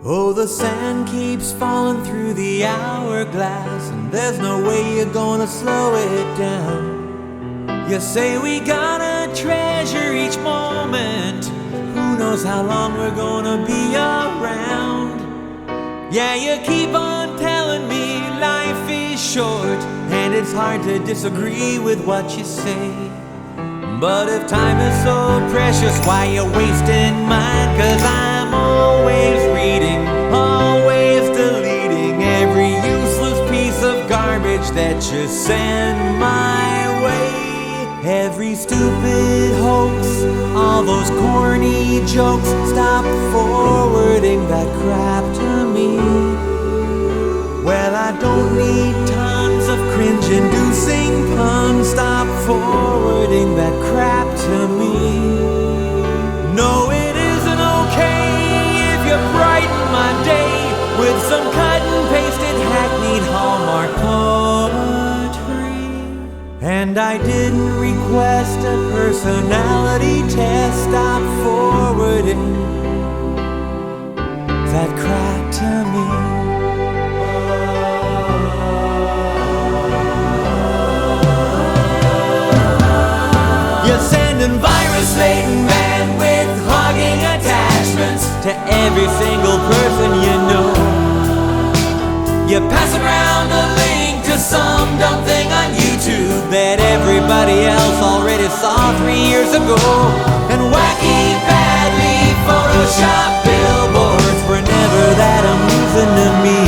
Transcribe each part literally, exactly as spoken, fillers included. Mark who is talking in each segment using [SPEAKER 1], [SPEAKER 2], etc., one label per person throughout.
[SPEAKER 1] Oh, the sand keeps falling through the hourglass, and there's no way you're gonna slow it down. You say we gotta treasure each moment. Who knows how long we're gonna be around? Yeah, you keep on telling me life is short, and it's hard to disagree with what you say. But if time is so precious, why you wasting mine? 'Cause I'm always reading, always deleting every useless piece of garbage that you send my way. Every stupid hoax, all those corny jokes, stop forwarding that crap to me. Well, I don't need tons of cringe-inducing puns. Stop forwarding that crap to me. No, it isn't okay if you brighten my day with some cut-and-pasted hackneyed Hallmark poetry. And I didn't request a personality test. Stop forwarding that crap to me. Virus-laden bandwidth hogging attachments to every single person you know. You pass around a link to some dumb thing on YouTube that everybody else already saw three years ago. And wacky, badly photoshopped billboards were never that amusing to me.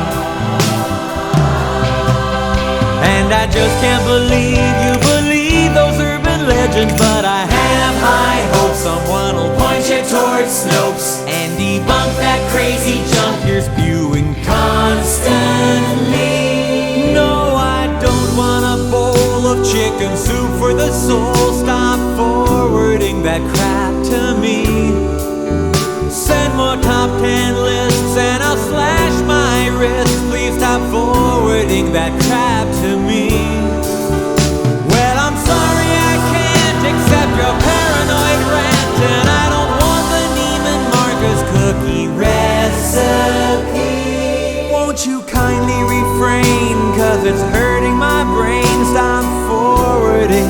[SPEAKER 1] And I just can't believe you believe those urban legends, but I have high hopes someone will point you towards Snopes and debunk that crazy junk you're spewing constantly. No, I don't want a bowl of chicken soup for the soul. Stop forwarding that crap to me. Send more top ten lists and I'll slash my wrist. Please stop forwarding that crap to me. Well, I'm sorry I can't accept your paranoid rant, and I don't want the Neiman Marcus cookie recipe. Won't you kindly refrain, 'cause it's hurting my brain. Stop forwarding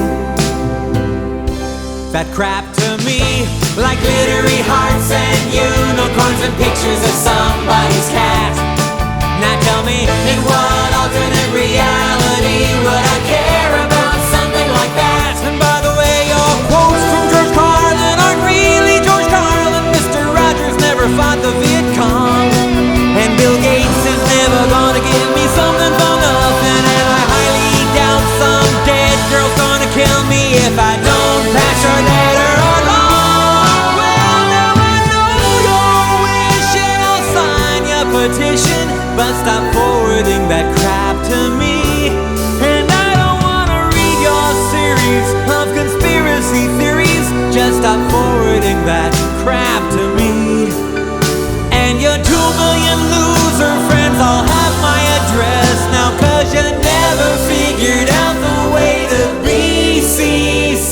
[SPEAKER 1] that crap to me, like glittery hearts and unicorns and pictures of somebody's cat. Now tell me, in what alternate reality would I care about something like that? And by the way, your quotes from George Carlin aren't really George Carlin. Mister Rogers never fought the Viet Cong, and Bill Gates is never gonna give me something for nothing. And I highly doubt some dead girl's gonna kill me if I don't pass her letter along. Well, now I know your wish and I'll sign your petition, but stop forwarding that crap to me. And I don't wanna read your series of conspiracy theories. Just stop forwarding that crap to me. And your two million loser friends all have my address now, 'cause you never figured out the way to B C C.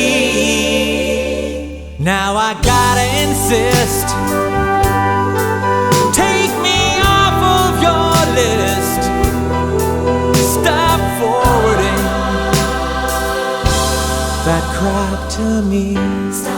[SPEAKER 1] Now I gotta insist, take me off of your list. Stop forwarding that crap to me.